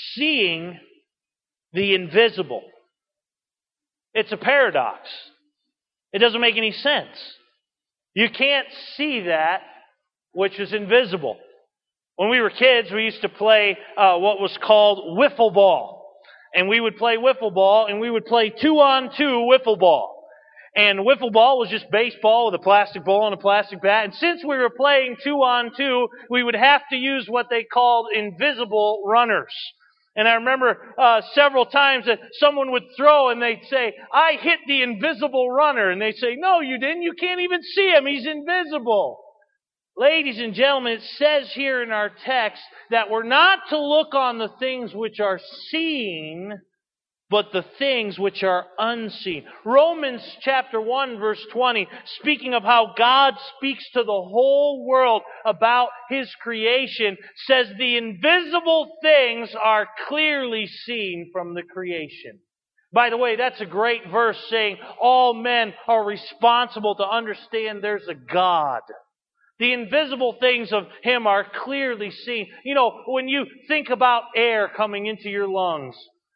seeing the invisible. It's a paradox. It doesn't make any sense. You can't see that which is invisible. When we were kids, we used to play what was called wiffle ball. And we would play wiffle ball, and we would play 2-on-2 wiffle ball. And wiffle ball was just baseball with a plastic ball and a plastic bat. And since we were playing 2-on-2, we would have to use what they called invisible runners. And I remember several times that someone would throw and they'd say, "I hit the invisible runner." And they'd say, "No, you didn't. You can't even see him. He's invisible." Ladies and gentlemen, it says here in our text that we're not to look on the things which are seen, but the things which are unseen. Romans chapter 1 verse 20, speaking of how God speaks to the whole world about His creation, says the invisible things are clearly seen from the creation. By the way, that's a great verse saying all men are responsible to understand there's a God. The invisible things of Him are clearly seen. You know, when you think about air coming into your lungs,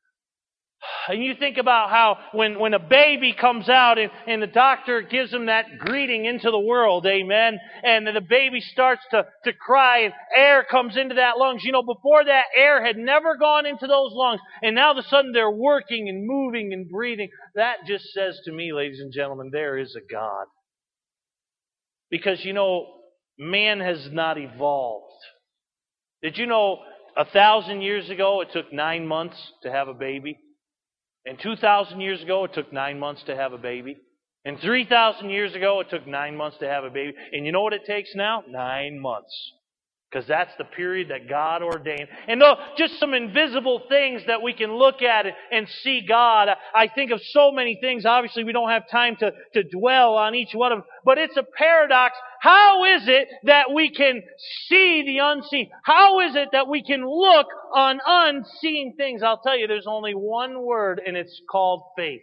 and you think about how when a baby comes out and the doctor gives him that greeting into the world, amen, and the baby starts to cry and air comes into that lungs. You know, before that air had never gone into those lungs, and now all of a sudden they're working and moving and breathing. That just says to me, ladies and gentlemen, there is a God. Because, you know, man has not evolved. Did you know 1,000 years ago it took 9 months to have a baby? And 2,000 years ago, it took 9 months to have a baby. And 3,000 years ago, it took 9 months to have a baby. And you know what it takes now? 9 months. Because that's the period that God ordained. And just some invisible things that we can look at and see God. I think of so many things. Obviously, we don't have time to dwell on each one of them. But it's a paradox. How is it that we can see the unseen? How is it that we can look on unseen things? I'll tell you, there's only one word, and it's called faith.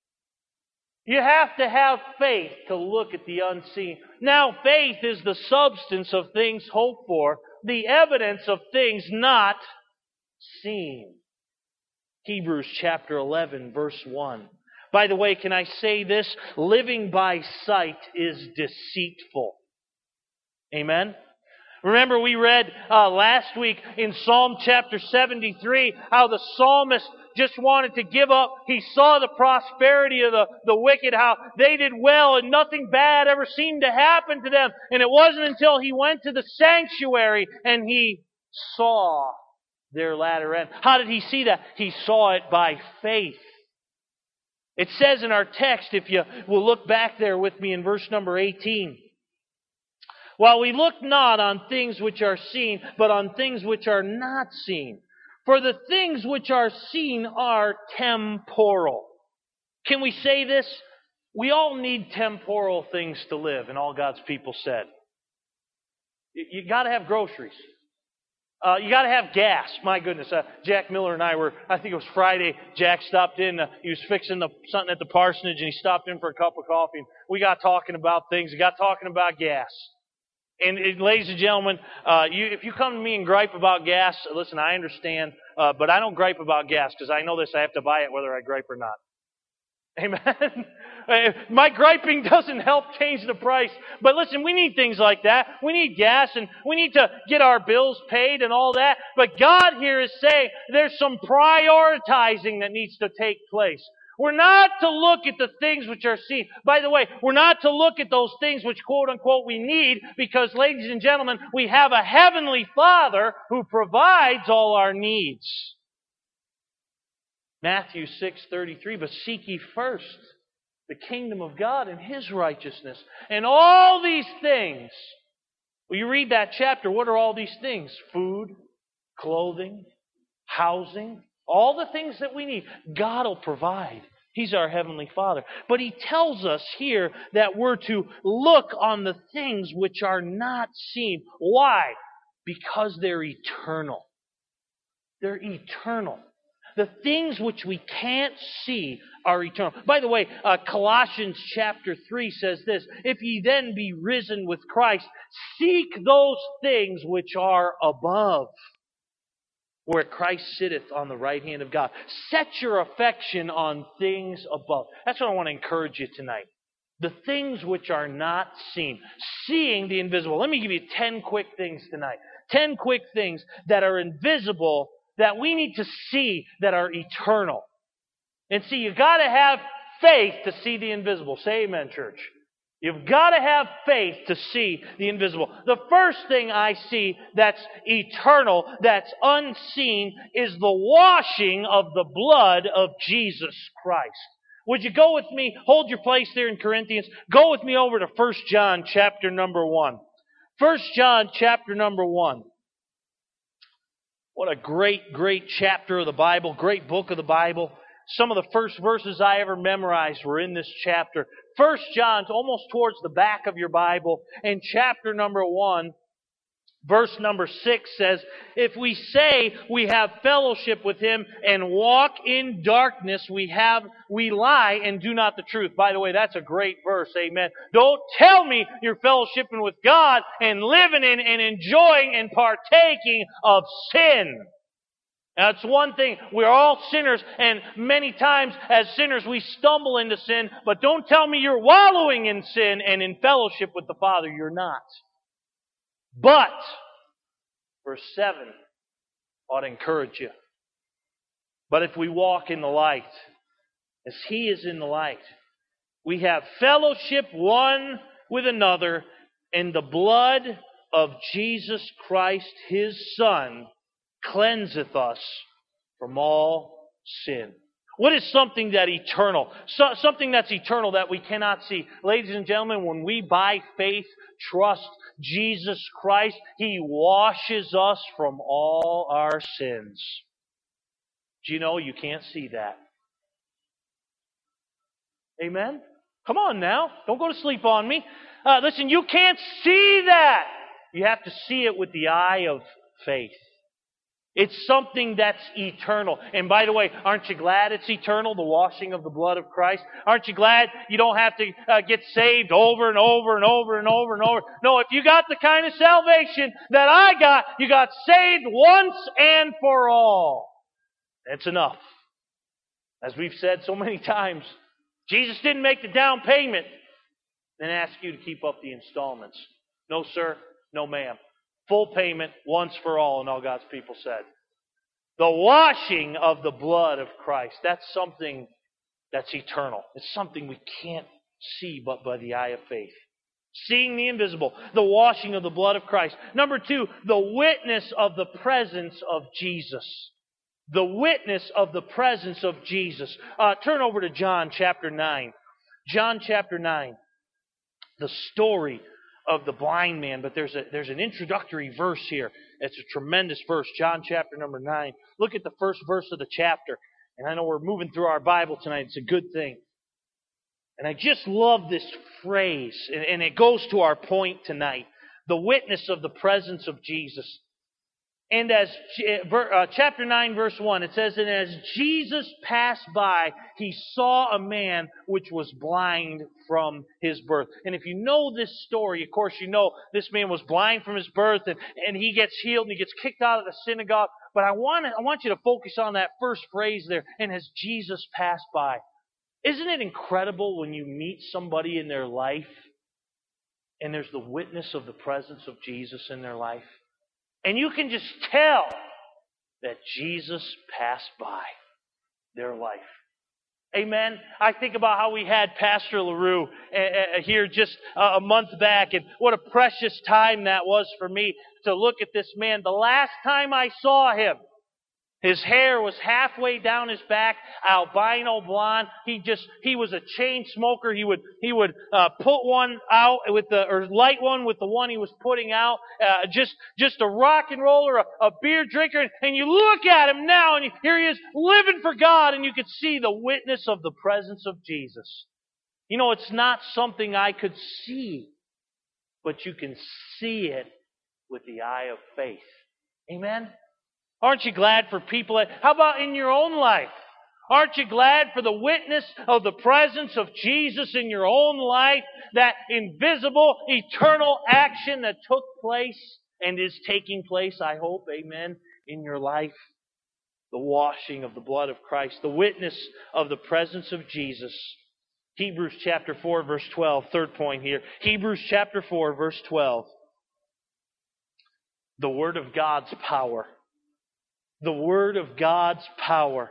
You have to have faith to look at the unseen. Now, faith is the substance of things hoped for, the evidence of things not seen. Hebrews chapter 11, verse 1. By the way, can I say this? Living by sight is deceitful. Amen? Remember we read last week in Psalm chapter 73 how the psalmist just wanted to give up. He saw the prosperity of the wicked, how they did well and nothing bad ever seemed to happen to them. And it wasn't until he went to the sanctuary and he saw their latter end. How did he see that? He saw it by faith. It says in our text, if you will look back there with me in verse number 18, "While we look not on things which are seen, but on things which are not seen. For the things which are seen are temporal." Can we say this? We all need temporal things to live, and all God's people said. You got to have groceries. You got to have gas. My goodness, Jack Miller and I were, I think it was Friday, Jack stopped in. He was fixing something at the parsonage, and he stopped in for a cup of coffee. And we got talking about things. We got talking about gas. And ladies and gentlemen, if you come to me and gripe about gas, listen, I understand, but I don't gripe about gas because I know this, I have to buy it whether I gripe or not. Amen? My griping doesn't help change the price. But listen, we need things like that. We need gas and we need to get our bills paid and all that. But God here is saying there's some prioritizing that needs to take place. We're not to look at the things which are seen. By the way, we're not to look at those things which, quote unquote, we need because, ladies and gentlemen, we have a heavenly Father who provides all our needs. Matthew 6:33, "But seek ye first the kingdom of God and His righteousness, and all these things." Well, you read that chapter, what are all these things? Food, clothing, housing. All the things that we need, God will provide. He's our Heavenly Father. But He tells us here that we're to look on the things which are not seen. Why? Because they're eternal. They're eternal. The things which we can't see are eternal. By the way, Colossians chapter 3 says this, "If ye then be risen with Christ, seek those things which are above, where Christ sitteth on the right hand of God. Set your affection on things above. That's what I want to encourage you tonight. The things which are not seen. Seeing the invisible. Let me give you 10 quick things tonight. 10 quick things that are invisible that we need to see that are eternal. And see, you've got to have faith to see the invisible. Say amen, church. You've got to have faith to see the invisible. The first thing I see that's eternal, that's unseen, is the washing of the blood of Jesus Christ. Would you go with me? Hold your place there in Corinthians. Go with me over to 1 John chapter number 1. 1 John chapter number 1. What a great, great chapter of the Bible, great book of the Bible. Some of the first verses I ever memorized were in this chapter. 1 John's almost towards the back of your Bible. And chapter number 1, verse number 6 says, if we say we have fellowship with Him and walk in darkness, we lie and do not the truth. By the way, that's a great verse. Amen. Don't tell me you're fellowshipping with God and living in and enjoying and partaking of sin. Now, it's one thing. We're all sinners, and many times as sinners we stumble into sin, but don't tell me you're wallowing in sin and in fellowship with the Father. You're not. But, verse 7 ought to encourage you. But if we walk in the light, as He is in the light, we have fellowship one with another, and the blood of Jesus Christ, His Son, cleanseth us from all sin. What is something that eternal? Something that's eternal that we cannot see. Ladies and gentlemen, when we by faith trust Jesus Christ, He washes us from all our sins. Do you know you can't see that? Amen? Come on now. Don't go to sleep on me. Listen, you can't see that. You have to see it with the eye of faith. It's something that's eternal. And by the way, aren't you glad it's eternal, the washing of the blood of Christ? Aren't you glad you don't have to get saved over and over and over and over and over? No, if you got the kind of salvation that I got, you got saved once and for all. That's enough. As we've said so many times, Jesus didn't make the down payment and ask you to keep up the installments. No, sir. No, ma'am. Full payment, once for all, and all God's people said. The washing of the blood of Christ, that's something that's eternal. It's something we can't see but by the eye of faith. Seeing the invisible, the washing of the blood of Christ. Number 2, the witness of the presence of Jesus. The witness of the presence of Jesus. Turn over to John chapter 9. John chapter 9. The story of the blind man, but there's an introductory verse here. It's a tremendous verse. John chapter number 9. Look at the first verse of the chapter. And I know we're moving through our Bible tonight. It's a good thing. And I just love this phrase, and it goes to our point tonight. The witness of the presence of Jesus. And as chapter 9, verse 1, it says, and as Jesus passed by, He saw a man which was blind from his birth. And if you know this story, of course you know this man was blind from his birth, and he gets healed, and he gets kicked out of the synagogue. But I want you to focus on that first phrase there, and as Jesus passed by. Isn't it incredible when you meet somebody in their life, and there's the witness of the presence of Jesus in their life? And you can just tell that Jesus passed by their life. Amen. I think about how we had Pastor LaRue here just a month back, and what a precious time that was for me to look at this man. The last time I saw him, his hair was halfway down his back, albino blonde. He was a chain smoker. He would put one out or light one with the one he was putting out. Just a rock and roller, a beer drinker. And you look at him now, and here he is living for God, and you could see the witness of the presence of Jesus. You know, it's not something I could see, but you can see it with the eye of faith. Amen? Aren't you glad for people? How about in your own life? Aren't you glad for the witness of the presence of Jesus in your own life? That invisible, eternal action that took place and is taking place, I hope, amen, in your life. the washing of the blood of Christ, the witness of the presence of Jesus. Hebrews chapter 4, verse 12, third point here. Hebrews chapter 4, verse 12. The Word of God's power. The Word of God's power.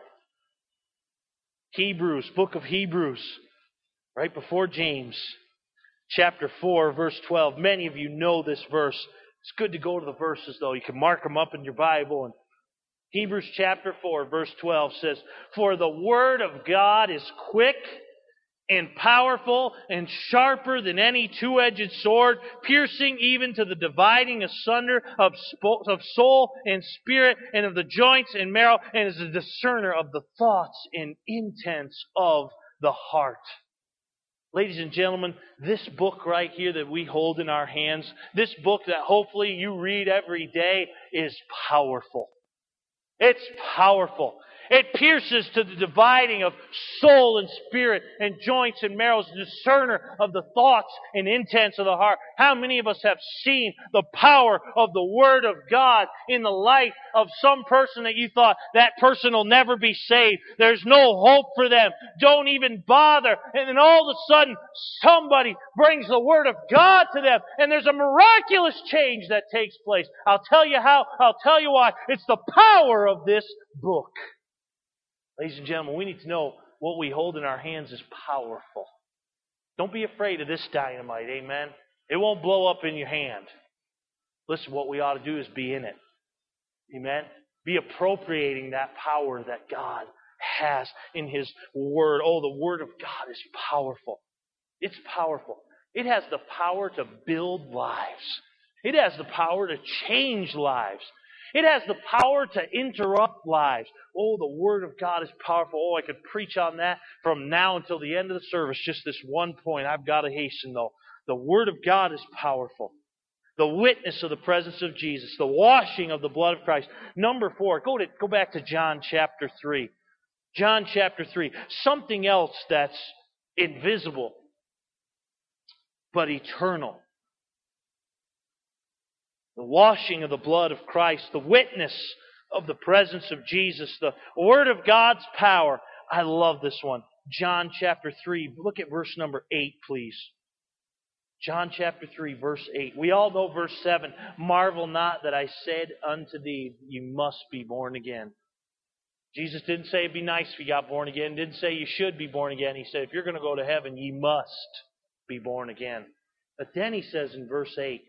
Hebrews, book of Hebrews, right before James, chapter 4, verse 12. Many of you know this verse. It's good to go to the verses, though. You can mark them up in your Bible. And Hebrews chapter 4, verse 12 says, "For the Word of God is quick and powerful and sharper than any two-edged sword, piercing even to the dividing asunder of soul and spirit and of the joints and marrow, and is a discerner of the thoughts and intents of the heart." Ladies and gentlemen, this book right here that we hold in our hands, this book that hopefully you read every day, is powerful. It's powerful. It pierces to the dividing of soul and spirit and joints and marrow, a discerner of the thoughts and intents of the heart. How many of us have seen the power of the Word of God in the life of some person that you thought, that person will never be saved, there's no hope for them, don't even bother, and then all of a sudden somebody brings the Word of God to them, and there's a miraculous change that takes place. I'll tell you how, I'll tell you why. It's the power of this book. Ladies and gentlemen, we need to know what we hold in our hands is powerful. Don't be afraid of this dynamite, amen? It won't blow up in your hand. Listen, what we ought to do is be in it. Amen? Be appropriating that power that God has in His Word. Oh, the Word of God is powerful. It's powerful. It has the power to build lives. It has the power to change lives. It has the power to interrupt lives. Oh, the Word of God is powerful. Oh, I could preach on that from now until the end of the service. Just this one point. I've got to hasten, though. The Word of God is powerful. The witness of the presence of Jesus. The washing of the blood of Christ. Number 4. Go back to John chapter 3. John chapter 3. Something else that's invisible, but eternal. The washing of the blood of Christ, the witness of the presence of Jesus, the Word of God's power. I love this one. John chapter 3. Look at verse number 8, please. John chapter 3, verse 8. We all know verse 7. "Marvel not that I said unto thee, you must be born again." Jesus didn't say it'd be nice if you got born again. Didn't say you should be born again. He said if you're going to go to heaven, you must be born again. But then He says in verse 8,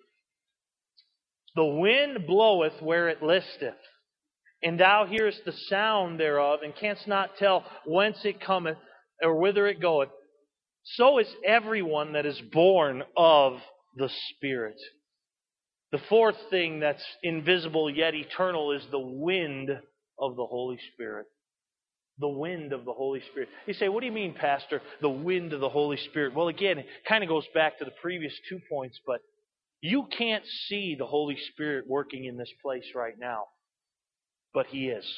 "The wind bloweth where it listeth, and thou hearest the sound thereof, and canst not tell whence it cometh, or whither it goeth. So is everyone that is born of the Spirit." The fourth thing that's invisible yet eternal is the wind of the Holy Spirit. The wind of the Holy Spirit. You say, what do you mean, Pastor, the wind of the Holy Spirit? Well, again, it kind of goes back to the previous 2 points, but you can't see the Holy Spirit working in this place right now, but He is.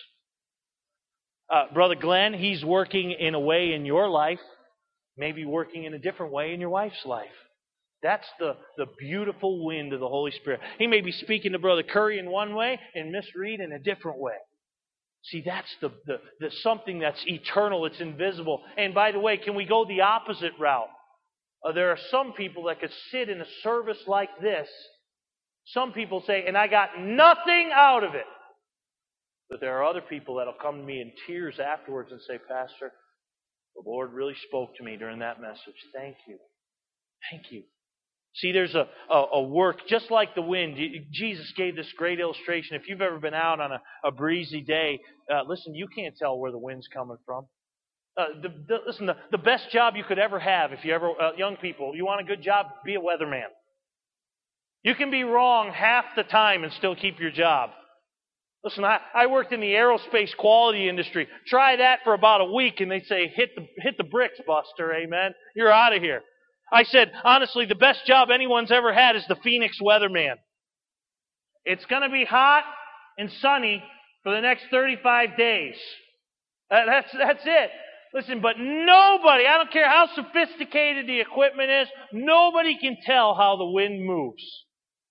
Brother Glenn, He's working in a way in your life, maybe working in a different way in your wife's life. That's the beautiful wind of the Holy Spirit. He may be speaking to Brother Curry in one way and Miss Reed in a different way. See, that's the something that's eternal, it's invisible. And by the way, can we go the opposite route? There are some people that could sit in a service like this. Some people say, and I got nothing out of it. But there are other people that will come to me in tears afterwards and say, Pastor, the Lord really spoke to me during that message. Thank you. Thank you. See, there's a work, just like the wind. Jesus gave this great illustration. If you've ever been out on a breezy day, listen, you can't tell where the wind's coming from. Listen, the best job you could ever have, if you ever, young people, you want a good job, be a weatherman. You can be wrong half the time and still keep your job. Listen, I worked in the aerospace quality industry. Try that for about a week and they say, hit the bricks, Buster, amen. You're out of here. I said, honestly, the best job anyone's ever had is the Phoenix weatherman. It's going to be hot and sunny for the next 35 days. That's it. Listen, but nobody, I don't care how sophisticated the equipment is, nobody can tell how the wind moves.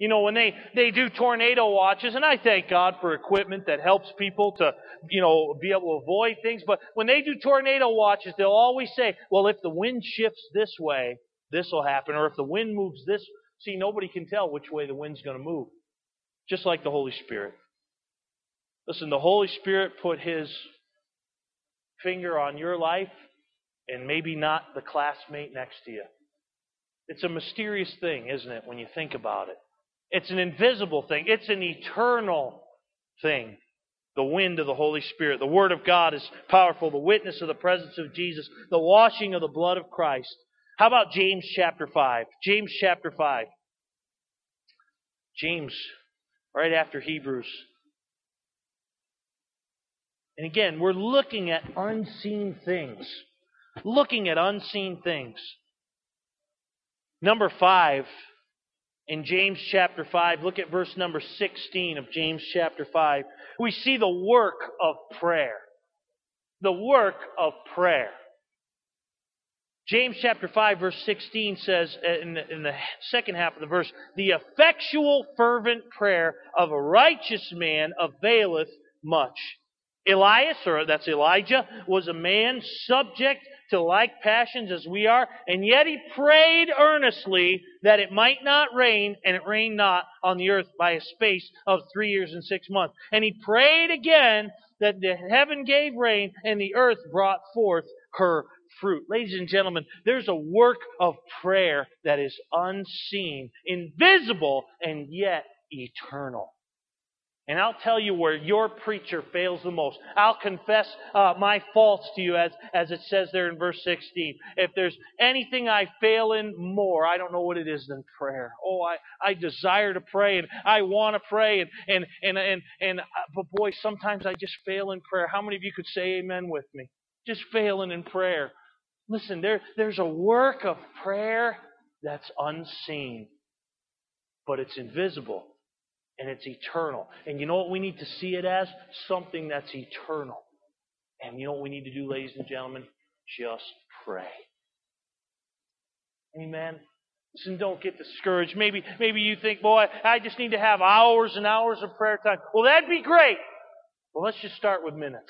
You know, when they do tornado watches, and I thank God for equipment that helps people to, be able to avoid things. But when they do tornado watches, they'll always say, well, if the wind shifts this way, this will happen. Or if the wind moves this. See, nobody can tell which way the wind's going to move. Just like the Holy Spirit. Listen, the Holy Spirit put His finger on your life and maybe not the classmate next to you. It's a mysterious thing, isn't it, when you think about it? It's an invisible thing. It's an eternal thing. The wind of the Holy Spirit. The Word of God is powerful. The witness of the presence of Jesus. The washing of the blood of Christ. How about James chapter 5? James chapter 5. James, right after Hebrews. And again, we're looking at unseen things. Looking at unseen things. Number 5. In James chapter 5, look at verse number 16 of James chapter 5. We see the work of prayer. The work of prayer. James chapter 5 verse 16 says, in the second half of the verse, the effectual fervent prayer of a righteous man availeth much. Elias, or that's Elijah, was a man subject to like passions as we are, and yet he prayed earnestly that it might not rain, and it rained not on the earth by a space of 3 years and 6 months. And he prayed again that the heaven gave rain, and the earth brought forth her fruit. Ladies and gentlemen, there's a work of prayer that is unseen, invisible, and yet eternal. And I'll tell you where your preacher fails the most. I'll confess my faults to you as it says there in verse 16. If there's anything I fail in more, I don't know what it is than prayer. Oh, I desire to pray and I want to pray but boy, sometimes I just fail in prayer. How many of you could say amen with me? Just failing in prayer. Listen, there's a work of prayer that's unseen, but it's invisible. And it's eternal. And you know what we need to see it as? Something that's eternal. And you know what we need to do, ladies and gentlemen? Just pray. Amen. Listen, don't get discouraged. Maybe you think, boy, I just need to have hours and hours of prayer time. Well, that'd be great. Well, let's just start with minutes.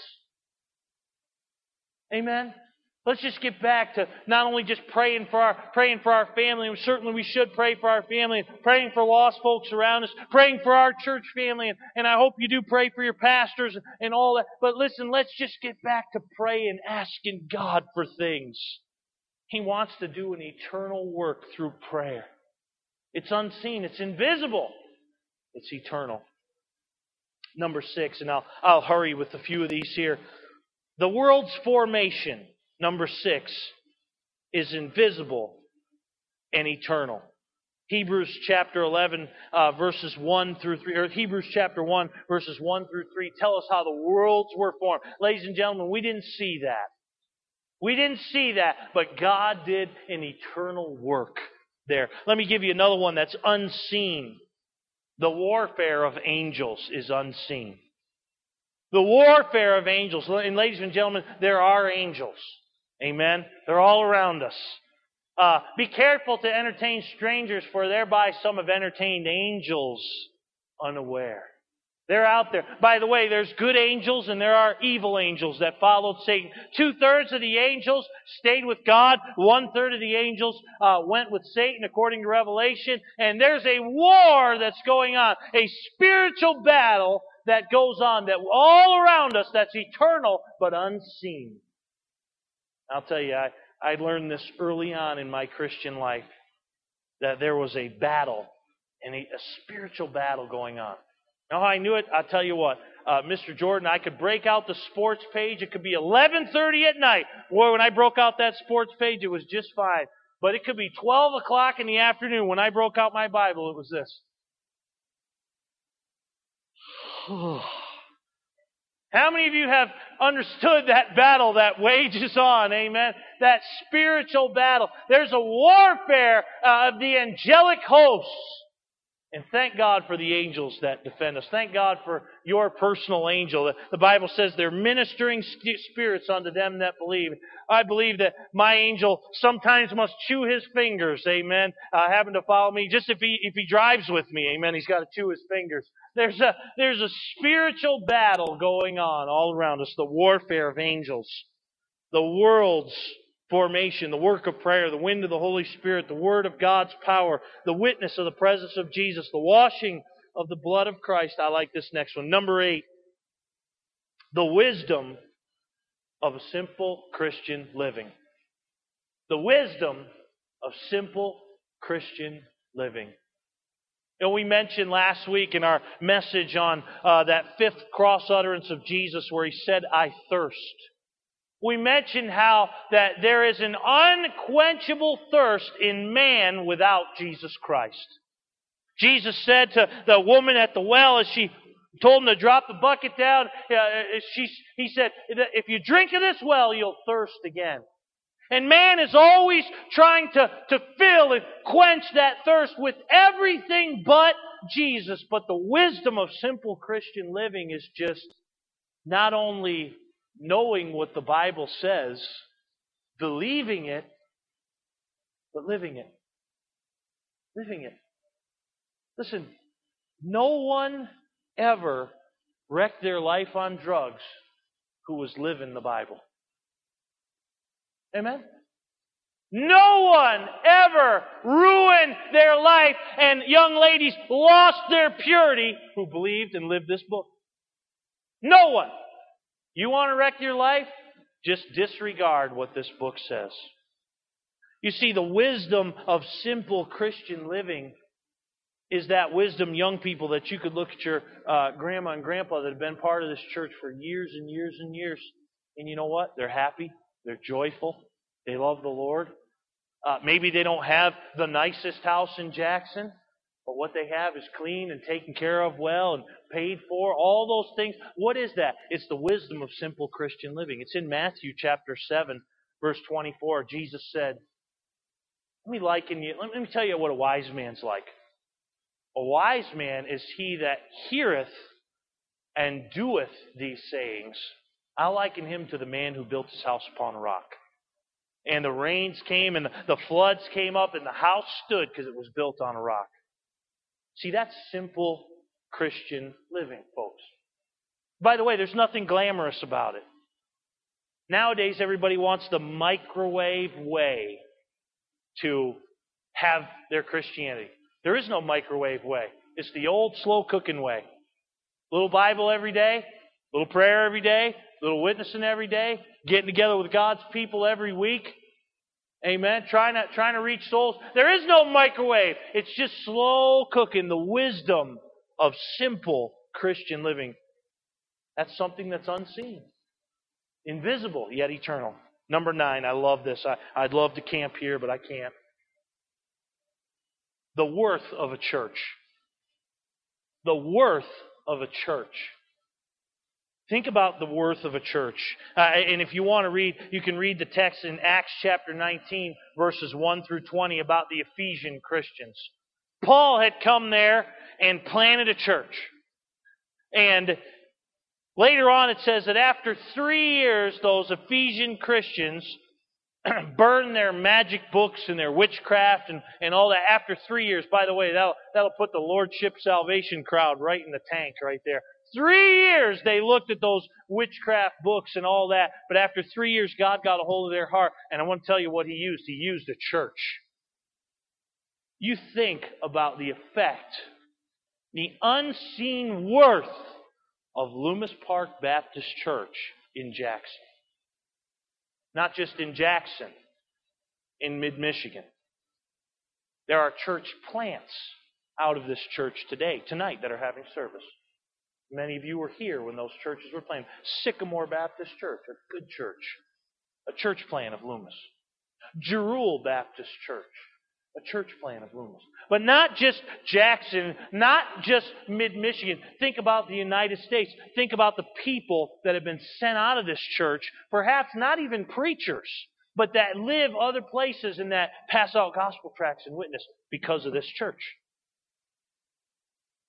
Amen. Let's just get back to not only just praying for our family, and certainly we should pray for our family, and praying for lost folks around us, praying for our church family, and I hope you do pray for your pastors and all that. But listen, let's just get back to praying, asking God for things. He wants to do an eternal work through prayer. It's unseen, it's invisible, it's eternal. Number 6, and I'll hurry with a few of these here. The world's formation. Number 6 is invisible and eternal. Hebrews chapter 11 verses 1 through 3, or Hebrews chapter 1 verses 1 through 3 tell us how the worlds were formed. Ladies and gentlemen, we didn't see that. We didn't see that, but God did an eternal work there. Let me give you another one that's unseen. The warfare of angels is unseen. The warfare of angels. And ladies and gentlemen, there are angels. Amen. They're all around us. Be careful to entertain strangers, for thereby some have entertained angels unaware. They're out there. By the way, there's good angels and there are evil angels that followed Satan. 2/3 of the angels stayed with God. 1/3 of the angels went with Satan, according to Revelation. And there's a war that's going on. A spiritual battle that goes on, that all around us, that's eternal but unseen. I'll tell you, I learned this early on in my Christian life, that there was a battle, and a spiritual battle going on. Now how I knew it, I'll tell you what, Mr. Jordan, I could break out the sports page. It could be 11:30 at night. Boy, when I broke out that sports page, it was just fine. But it could be 12 o'clock in the afternoon. When I broke out my Bible, it was this. How many of you have understood that battle that wages on? Amen. That spiritual battle. There's a warfare of the angelic hosts. And thank God for the angels that defend us. Thank God for your personal angel. The Bible says they're ministering spirits unto them that believe. I believe that my angel sometimes must chew his fingers, amen, having to follow me. Just if he drives with me, amen, he's got to chew his fingers. There's a spiritual battle going on all around us, the warfare of angels. The world's formation, the work of prayer, the wind of the Holy Spirit, the Word of God's power, the witness of the presence of Jesus, the washing of the blood of Christ. I like this next one. Number 8, the wisdom of a simple Christian living. The wisdom of simple Christian living. You know, we mentioned last week in our message on that 5th cross utterance of Jesus where He said, I thirst. We mentioned how that there is an unquenchable thirst in man without Jesus Christ. Jesus said to the woman at the well as she told him to drop the bucket down, he said, if you drink of this well, you'll thirst again. And man is always trying to fill and quench that thirst with everything but Jesus. But the wisdom of simple Christian living is just not only knowing what the Bible says, believing it, but living it. Living it. Listen, no one ever wrecked their life on drugs who was living the Bible. Amen? No one ever ruined their life and young ladies lost their purity who believed and lived this book. No one. You want to wreck your life? Just disregard what this book says. You see, the wisdom of simple Christian living is that wisdom, young people, that you could look at your grandma and grandpa that have been part of this church for years and years and years. And you know what? They're happy. They're joyful. They love the Lord. Maybe they don't have the nicest house in Jackson, but what they have is clean and taken care of well and paid for. All those things. What is that? It's the wisdom of simple Christian living. It's in Matthew chapter 7, verse 24. Jesus said, let me tell you what a wise man's like. A wise man is he that heareth and doeth these sayings. I liken him to the man who built his house upon a rock. And the rains came and the floods came up and the house stood because it was built on a rock. See, that's simple Christian living, folks. By the way, there's nothing glamorous about it. Nowadays, everybody wants the microwave way to have their Christianity. There is no microwave way. It's the old slow cooking way. Little Bible every day, little prayer every day, little witnessing every day, getting together with God's people every week. Amen. Trying to reach souls. There is no microwave. It's just slow cooking, the wisdom of simple Christian living. That's something that's unseen. Invisible, yet eternal. Number 9, I love this. I'd love to camp here, but I can't. The worth of a church. The worth of a church. Think about the worth of a church. And if you want to read, you can read the text in Acts chapter 19, verses 1 through 20 about the Ephesian Christians. Paul had come there and planted a church. And later on it says that after 3 years, those Ephesian Christians burned their magic books and their witchcraft and all that. After 3 years, by the way, that'll put the Lordship Salvation crowd right in the tank right there. 3 years they looked at those witchcraft books and all that. But after 3 years, God got a hold of their heart. And I want to tell you what He used. He used a church. You think about the effect, the unseen worth of Loomis Park Baptist Church in Jackson. Not just in Jackson, in mid-Michigan. There are church plants out of this church tonight, that are having service. Many of you were here when those churches were planted. Sycamore Baptist Church, a good church. A church plant of Loomis. Jerul Baptist Church, a church plant of Loomis. But not just Jackson, not just mid-Michigan. Think about the United States. Think about the people that have been sent out of this church. Perhaps not even preachers, but that live other places and that pass out gospel tracts and witness because of this church.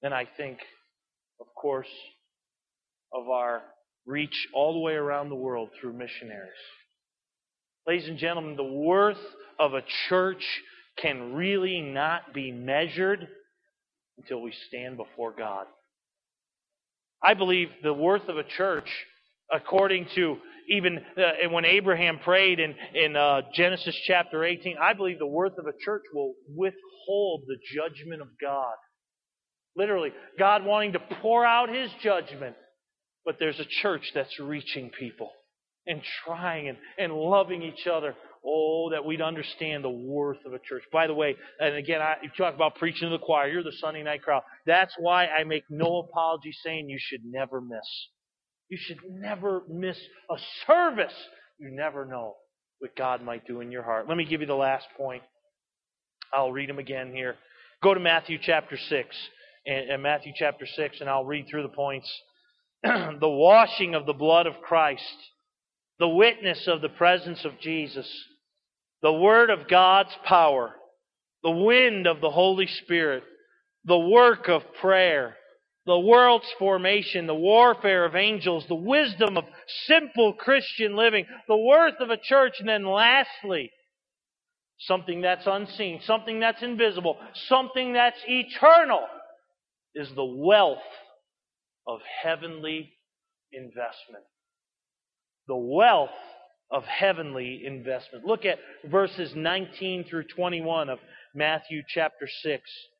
then I think, of course, of our reach all the way around the world through missionaries. Ladies and gentlemen, the worth of a church can really not be measured until we stand before God. I believe the worth of a church, according to even when Abraham prayed in Genesis chapter 18, I believe the worth of a church will withhold the judgment of God. Literally, God wanting to pour out His judgment, but there's a church that's reaching people and trying and loving each other. Oh, that we'd understand the worth of a church. By the way, and again, you talk about preaching to the choir. You're the Sunday night crowd. That's why I make no apology saying you should never miss. You should never miss a service. You never know what God might do in your heart. Let me give you the last point. I'll read them again here. Go to Matthew chapter 6. And Matthew chapter 6, and I'll read through the points. The washing of the blood of Christ. The witness of the presence of Jesus. The Word of God's power. The wind of the Holy Spirit. The work of prayer. The world's formation. The warfare of angels. The wisdom of simple Christian living. The worth of a church. And then lastly, something that's unseen. Something that's invisible. Something that's eternal. Is the wealth of heavenly investment. The wealth of heavenly investment. Look at verses 19 through 21 of Matthew chapter 6.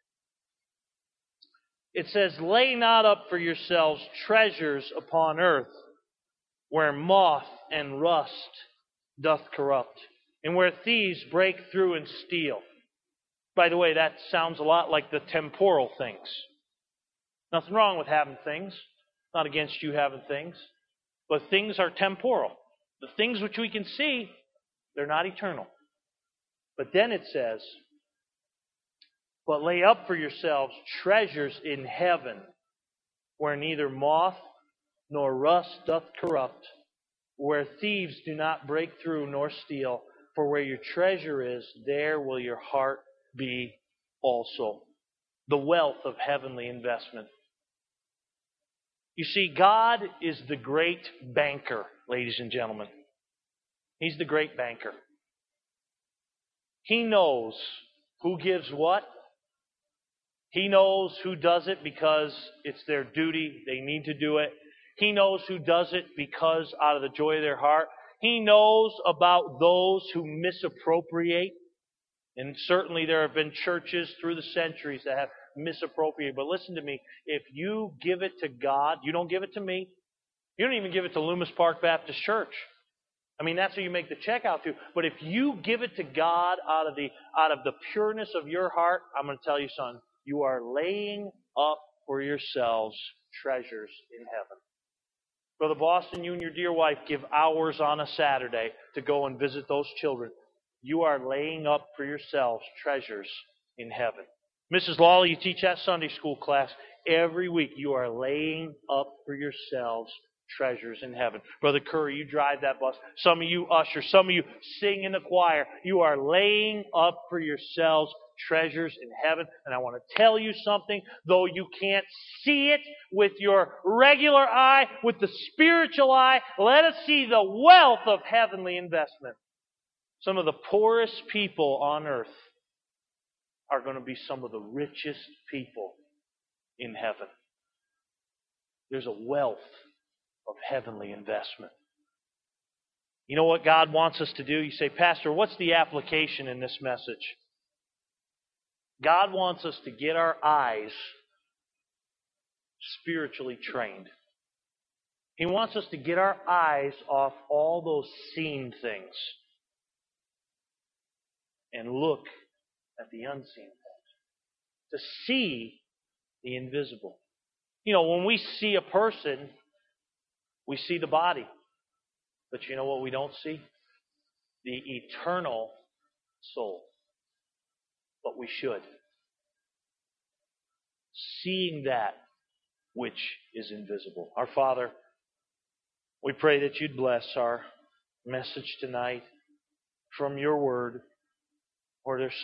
It says, "Lay not up for yourselves treasures upon earth, where moth and rust doth corrupt, and where thieves break through and steal." By the way, that sounds a lot like the temporal things. Nothing wrong with having things. Not against you having things. But things are temporal. The things which we can see, they're not eternal. But then it says, "But lay up for yourselves treasures in heaven, where neither moth nor rust doth corrupt, where thieves do not break through nor steal. For where your treasure is, there will your heart be also." The wealth of heavenly investment. You see, God is the great banker, ladies and gentlemen. He's the great banker. He knows who gives what. He knows who does it because it's their duty. They need to do it. He knows who does it because out of the joy of their heart. He knows about those who misappropriate. And certainly there have been churches through the centuries that have misappropriated. But listen to me. If you give it to God, you don't give it to me. You don't even give it to Loomis Park Baptist Church. I mean, that's who you make the check out to. But if you give it to God out of the pureness of your heart, I'm going to tell you, son, you are laying up for yourselves treasures in heaven. Brother Boston, you and your dear wife give hours on a Saturday to go and visit those children. You are laying up for yourselves treasures in heaven. Mrs. Lawley, you teach that Sunday school class. Every week you are laying up for yourselves treasures in heaven. Brother Curry, you drive that bus. Some of you usher. Some of you sing in the choir. You are laying up for yourselves treasures in heaven. And I want to tell you something. Though you can't see it with your regular eye, with the spiritual eye, let us see the wealth of heavenly investment. Some of the poorest people on earth are going to be some of the richest people in heaven. There's a wealth of heavenly investment. You know what God wants us to do? You say, "Pastor, what's the application in this message?" God wants us to get our eyes spiritually trained. He wants us to get our eyes off all those seen things and look at the unseen things. To see the invisible. You know, when we see a person, we see the body. But you know what we don't see? The eternal soul. But we should. Seeing that which is invisible. Our Father, we pray that you'd bless our message tonight from your word. Or there's